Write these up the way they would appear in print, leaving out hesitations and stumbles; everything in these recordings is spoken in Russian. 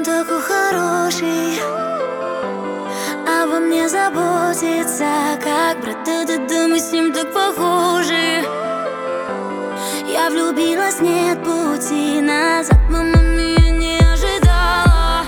такой хороший, обо мне заботится, как брат. Да-да-да, мы с ним так похожи. Я влюбилась, нет пути назад. Мама меня не ожидала.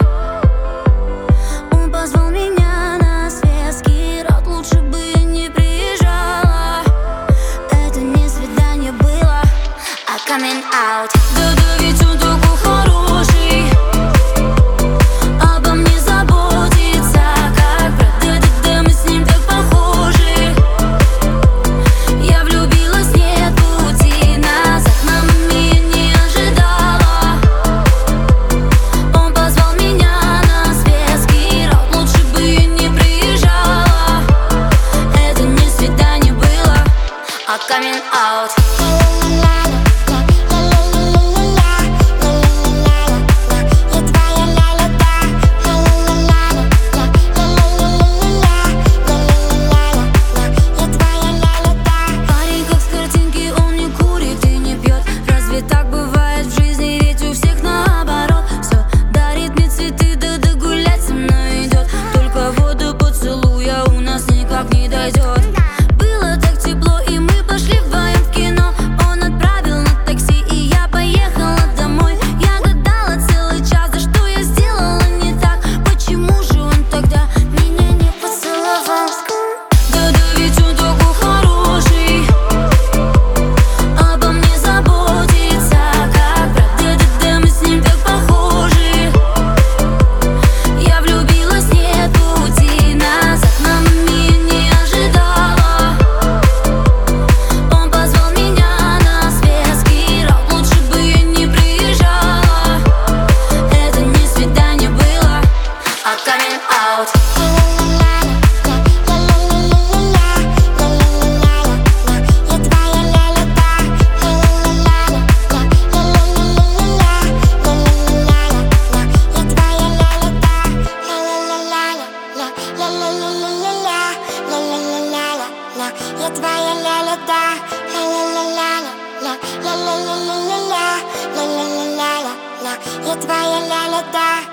Он позвал меня на светский рот. Лучше бы я не приезжала. Это не свидание было, а coming out. Да-да, ведь он такой хороший, обо мне заботится, как брат. Да-да-да, мы с ним так похожи. Я влюбилась, нет пути назад. Мама меня не ожидала. Он позвал меня на светский рот. Лучше бы я не приезжала. Это не свидание было, а coming out. Так бывает в жизни, ведь у всех наоборот. Все дарит мне цветы, да гулять со мной идет. Только вот до поцелуя у нас никак не дойдет. Было так тепло, и мы пошли вдвоем в кино. Он отправил на такси, и я поехала домой. Я гадала целый час, да что я сделала не так. Почему же он тогда меня не поцеловал? Да-да, ведь он такой хороший, обо мне заботится, как брат. Да-да-да, мы с ним так похожи. Я влюбилась, нет пути назад. Мама меня не ожидала. Он позвал меня на светский рот. Лучше бы я не приезжала. Это не свидание было, а coming out. Я твоя ля-ля-да, ля-ля-ля-ля-ля, ля-ля-ля-ля-ля-ля, ля-ля-ля-ля-ля, я твоя ля-ля-да.